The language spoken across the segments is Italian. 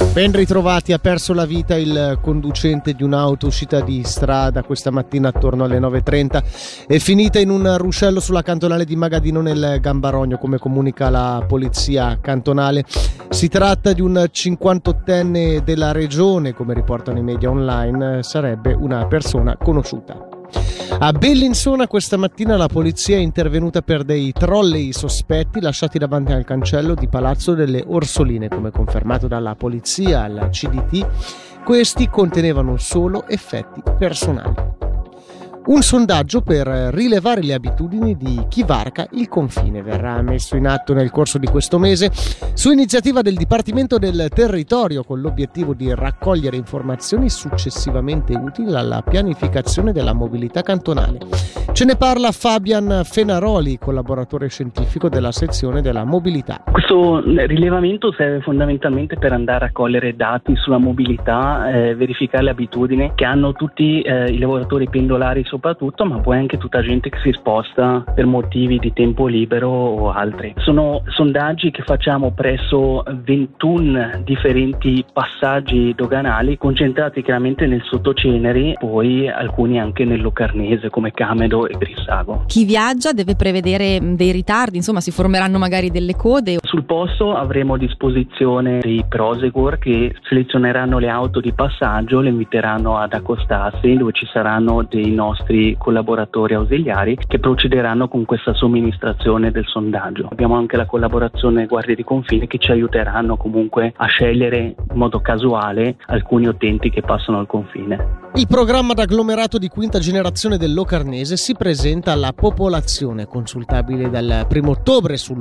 Ben ritrovati. Ha perso la vita il conducente di un'auto uscita di strada questa mattina attorno alle 9:30. È finita in un ruscello sulla cantonale di Magadino nel Gambarogno, come comunica la polizia cantonale. Si tratta di un 58enne della regione, come riportano i media online, sarebbe una persona conosciuta. A Bellinzona questa mattina la polizia è intervenuta per dei trolley sospetti lasciati davanti al cancello di Palazzo delle Orsoline, come confermato dalla polizia al CDT. Questi contenevano solo effetti personali. Un sondaggio per rilevare le abitudini di chi varca il confine verrà messo in atto nel corso di questo mese su iniziativa del Dipartimento del Territorio, con l'obiettivo di raccogliere informazioni successivamente utili alla pianificazione della mobilità cantonale. Ce ne parla Fabian Fenaroli, collaboratore scientifico della sezione della mobilità. Questo rilevamento serve fondamentalmente per andare a raccogliere dati sulla mobilità, verificare le abitudini che hanno tutti i lavoratori pendolari soprattutto, ma poi anche tutta gente che si sposta per motivi di tempo libero o altri. Sono sondaggi che facciamo presso 21 differenti passaggi doganali, concentrati chiaramente nel Sottoceneri, poi alcuni anche nel Locarnese come Camedo e Brissago. Chi viaggia deve prevedere dei ritardi, insomma si formeranno magari delle code. Sul posto avremo a disposizione dei Prosegur che selezioneranno le auto di passaggio, le inviteranno ad accostarsi, dove ci saranno dei nostri collaboratori ausiliari che procederanno con questa somministrazione del sondaggio. Abbiamo anche la collaborazione Guardie di Confine che ci aiuteranno comunque a scegliere in modo casuale alcuni utenti che passano al confine. Il programma d'agglomerato di quinta generazione del Locarnese si presenta alla popolazione, consultabile dal 1 ottobre su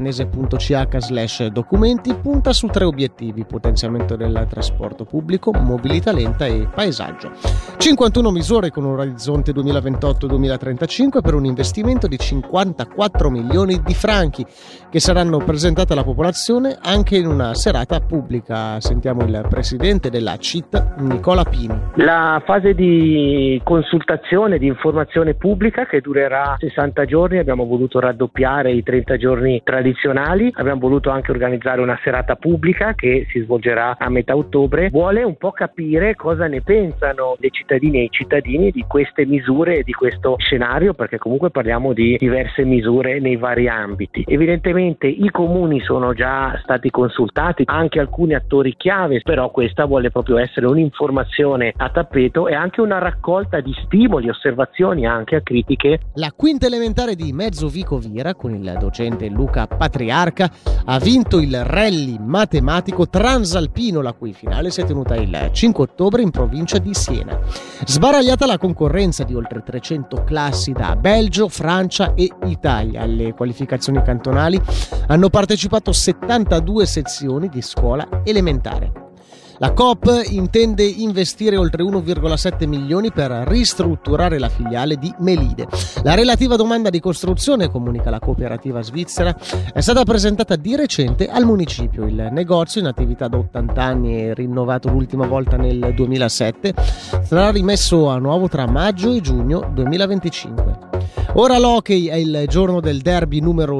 locarnese.ch/documenti. Punta su 3 obiettivi: potenziamento del trasporto pubblico, mobilità lenta e paesaggio. 51 misure con un orizzonte 2028-2035 per un investimento di 54 milioni di franchi che saranno presentate alla popolazione anche in una serata pubblica. Sentiamo il presidente della CIT, Nicola Pini. La fase di consultazione, di informazione pubblica che durerà 60 giorni, abbiamo voluto raddoppiare i 30 giorni tradizionali, abbiamo voluto anche organizzare una serata pubblica che si svolgerà a metà ottobre. Vuole un po' capire cosa ne pensano le cittadine e i cittadini di queste misure e di questo scenario, perché comunque parliamo di diverse misure nei vari ambiti. Evidentemente i comuni sono già stati consultati, anche alcuni attori chiave, però questa vuole proprio essere un'informazione a tappeto e anche una raccolta di stimoli, osservazioni anche a critiche. La quinta elementare di Mezzovico Vira, con il docente Luca Patriarca, ha vinto il rally matematico transalpino, la cui finale si è tenuta il 5 ottobre in provincia di Siena. Sbaragliata la concorrenza di oltre 300 classi da Belgio, Francia e Italia. Alle qualificazioni cantonali hanno partecipato 72 sezioni di scuola elementare. La Coop intende investire oltre 1,7 milioni per ristrutturare la filiale di Melide. La relativa domanda di costruzione, comunica la cooperativa svizzera, è stata presentata di recente al municipio. Il negozio, in attività da 80 anni e rinnovato l'ultima volta nel 2007, sarà rimesso a nuovo tra maggio e giugno 2025. Ora l'hockey, è il giorno del derby numero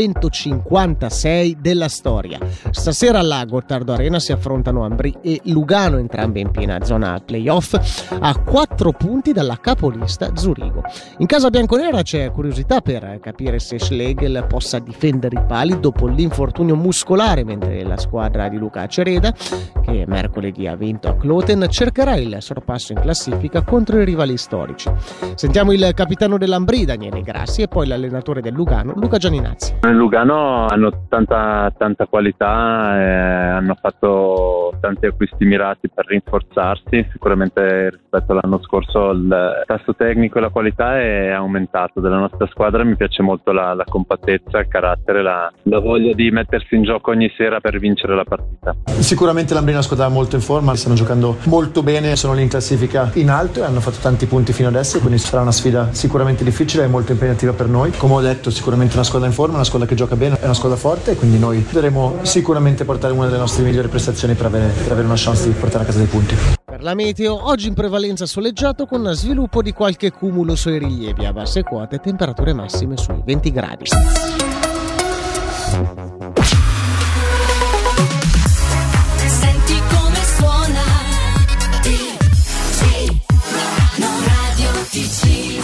256 della storia. Stasera alla Gottardo Arena si affrontano Ambrì e Lugano, entrambe in piena zona playoff, a 4 punti dalla capolista Zurigo. In casa bianconera c'è curiosità per capire se Schlegel possa difendere i pali dopo l'infortunio muscolare, mentre la squadra di Luca Cereda, che mercoledì ha vinto a Kloten, cercherà il sorpasso in classifica contro i rivali storici. Sentiamo il capitano dell'Ambrì, Daniele Grassi, e poi l'allenatore del Lugano, Luca Gianinazzi. Nel Lugano hanno tanta qualità, hanno fatto tanti acquisti mirati per rinforzarsi. Sicuramente rispetto all'anno scorso il tasso tecnico e la qualità è aumentato della nostra squadra. Mi piace molto la compattezza, il carattere, la voglia di mettersi in gioco ogni sera per vincere la partita. Sicuramente l'Ambrì è una squadra molto in forma, stanno giocando molto bene, sono lì in classifica in alto e hanno fatto tanti punti fino adesso, quindi sarà una sfida sicuramente difficile e molto impegnativa per noi. Come ho detto, sicuramente una squadra in forma, una squadra che gioca bene, è una squadra forte, e quindi noi dovremo sicuramente portare una delle nostre migliori prestazioni per avere una chance di portare a casa dei punti. Per la meteo, oggi in prevalenza soleggiato con sviluppo di qualche cumulo sui rilievi, a basse quote temperature massime sui 20 gradi.